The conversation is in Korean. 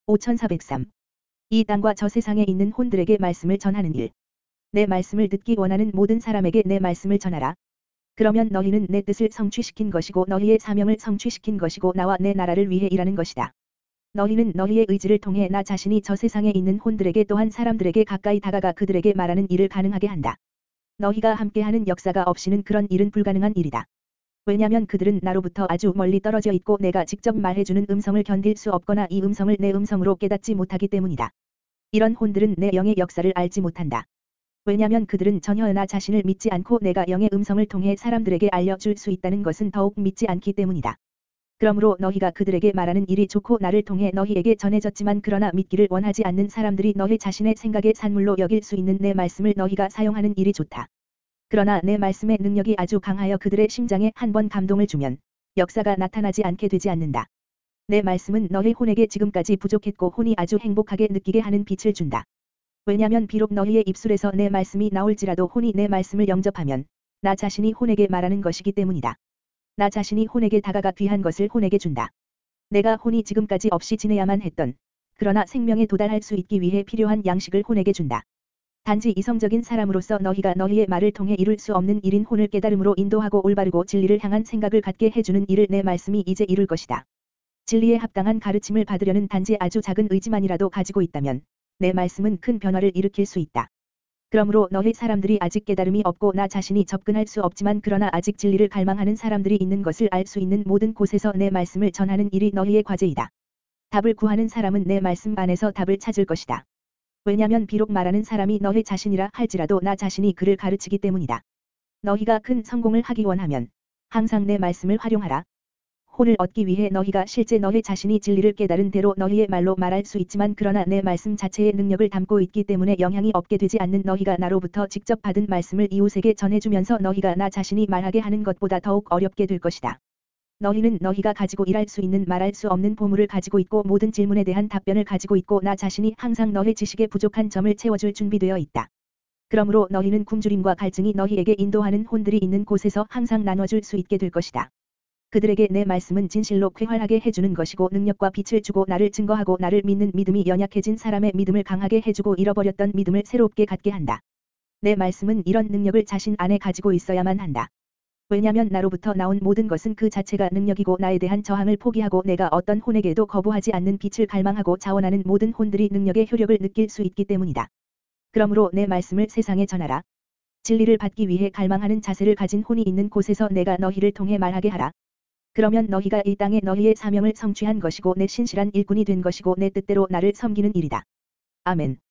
5403. 이 땅과 저 세상에 있는 혼들에게 말씀을 전하는 일. 내 말씀을 듣기 원하는 모든 사람에게 내 말씀을 전하라. 그러면 너희는 내 뜻을 성취시킨 것이고 너희의 사명을 성취시킨 것이고 나와 내 나라를 위해 일하는 것이다. 너희는 너희의 의지를 통해 나 자신이 저 세상에 있는 혼들에게 또한 사람들에게 가까이 다가가 그들에게 말하는 일을 가능하게 한다. 너희가 함께하는 역사가 없이는 그런 일은 불가능한 일이다. 왜냐면 그들은 나로부터 아주 멀리 떨어져 있고 내가 직접 말해주는 음성을 견딜 수 없거나 이 음성을 내 음성으로 깨닫지 못하기 때문이다. 이런 혼들은 내 영의 역사를 알지 못한다. 왜냐면 그들은 전혀 나 자신을 믿지 않고 내가 영의 음성을 통해 사람들에게 알려줄 수 있다는 것은 더욱 믿지 않기 때문이다. 그러므로 너희가 그들에게 말하는 일이 좋고 나를 통해 너희에게 전해졌지만 그러나 믿기를 원하지 않는 사람들이 너희 자신의 생각의 산물로 여길 수 있는 내 말씀을 너희가 사용하는 일이 좋다. 그러나 내 말씀의 능력이 아주 강하여 그들의 심장에 한번 감동을 주면 역사가 나타나지 않게 되지 않는다. 내 말씀은 너희 혼에게 지금까지 부족했고 혼이 아주 행복하게 느끼게 하는 빛을 준다. 왜냐면 비록 너희의 입술에서 내 말씀이 나올지라도 혼이 내 말씀을 영접하면 나 자신이 혼에게 말하는 것이기 때문이다. 나 자신이 혼에게 다가가 귀한 것을 혼에게 준다. 내가 혼이 지금까지 없이 지내야만 했던 그러나 생명에 도달할 수 있기 위해 필요한 양식을 혼에게 준다. 단지 이성적인 사람으로서 너희가 너희의 말을 통해 이룰 수 없는 일인 혼을 깨달음으로 인도하고 올바르고 진리를 향한 생각을 갖게 해주는 일을 내 말씀이 이제 이룰 것이다. 진리에 합당한 가르침을 받으려는 단지 아주 작은 의지만이라도 가지고 있다면 내 말씀은 큰 변화를 일으킬 수 있다. 그러므로 너희 사람들이 아직 깨달음이 없고 나 자신이 접근할 수 없지만 그러나 아직 진리를 갈망하는 사람들이 있는 것을 알 수 있는 모든 곳에서 내 말씀을 전하는 일이 너희의 과제이다. 답을 구하는 사람은 내 말씀 안에서 답을 찾을 것이다. 왜냐면 비록 말하는 사람이 너희 자신이라 할지라도 나 자신이 그를 가르치기 때문이다. 너희가 큰 성공을 하기 원하면 항상 내 말씀을 활용하라. 혼을 얻기 위해 너희가 실제 너희 자신이 진리를 깨달은 대로 너희의 말로 말할 수 있지만 그러나 내 말씀 자체의 능력을 담고 있기 때문에 영향이 없게 되지 않는 너희가 나로부터 직접 받은 말씀을 이웃에게 전해주면서 너희가 나 자신이 말하게 하는 것보다 더욱 어렵게 될 것이다. 너희는 너희가 가지고 일할 수 있는 말할 수 없는 보물을 가지고 있고 모든 질문에 대한 답변을 가지고 있고 나 자신이 항상 너희 지식에 부족한 점을 채워줄 준비되어 있다. 그러므로 너희는 굶주림과 갈증이 너희에게 인도하는 혼들이 있는 곳에서 항상 나눠줄 수 있게 될 것이다. 그들에게 내 말씀은 진실로 쾌활하게 해주는 것이고 능력과 빛을 주고 나를 증거하고 나를 믿는 믿음이 연약해진 사람의 믿음을 강하게 해주고 잃어버렸던 믿음을 새롭게 갖게 한다. 내 말씀은 이런 능력을 자신 안에 가지고 있어야만 한다. 왜냐면 나로부터 나온 모든 것은 그 자체가 능력이고 나에 대한 저항을 포기하고 내가 어떤 혼에게도 거부하지 않는 빛을 갈망하고 자원하는 모든 혼들이 능력의 효력을 느낄 수 있기 때문이다. 그러므로 내 말씀을 세상에 전하라. 진리를 받기 위해 갈망하는 자세를 가진 혼이 있는 곳에서 내가 너희를 통해 말하게 하라. 그러면 너희가 이 땅에 너희의 사명을 성취한 것이고 내 신실한 일꾼이 된 것이고 내 뜻대로 나를 섬기는 일이다. 아멘.